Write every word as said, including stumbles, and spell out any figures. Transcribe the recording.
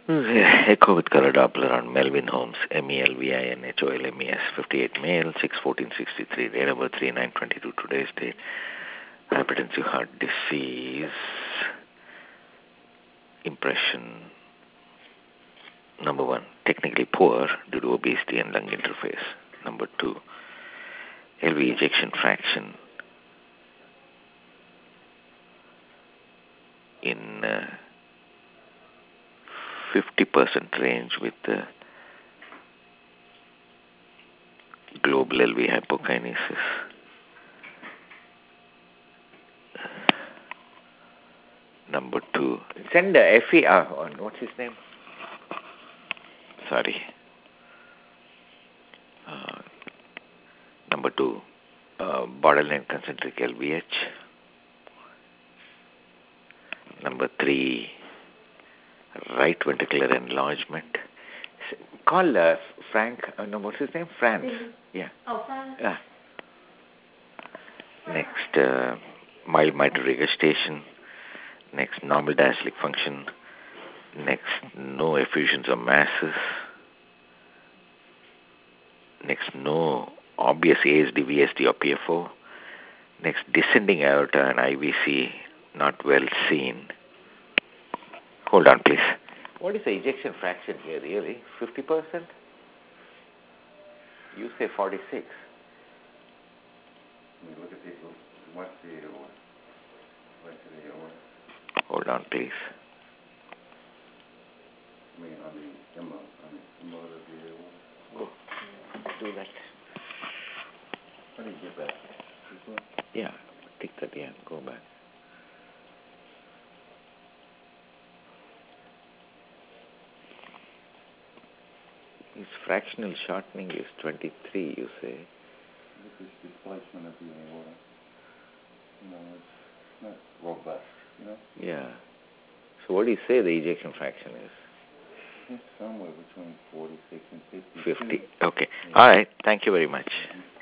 Echo with color Doppler on Melvin Holmes, M E L V I N H O L M E S, fifty-eight male, six fourteen sixty-three, date of birth three nine twenty-two, today's date, hypertensive heart disease, impression, number one, technically poor due to obesity and lung interface. Number two, L V ejection fraction in uh, fifty percent range with uh, global L V hypokinesis. Number two, send the F E R on, what's his name? Sorry. Uh, number two, uh, borderline concentric L V H. Number three, right ventricular enlargement. S- Call uh, Frank, uh, no, what's his name? Franz. Mm-hmm. Yeah. Oh, Franz. Yeah. Next, uh, mild mitral regurgitation. Next, normal diastolic function. Next, no effusions or masses. Next, no obvious A S D, V S D or P F O. Next, descending aorta and I V C not well seen. Hold on, please. What is the ejection fraction here, really? fifty percent? You say forty-six. Let me look at the, what's the aorta? What's the aorta? Hold on, please. I mean, on the M O, on the M O of the aorta. Go. Do that. How do you get back? This one? Yeah, take that, yeah, go back. His fractional shortening is twenty-three, you say. This is displacement of the aorta. You know, it's not robust, you know? Yeah. So what do you say the ejection fraction is? It's somewhere between forty-six and fifty. fifty. Okay. Yeah. All right. Thank you very much.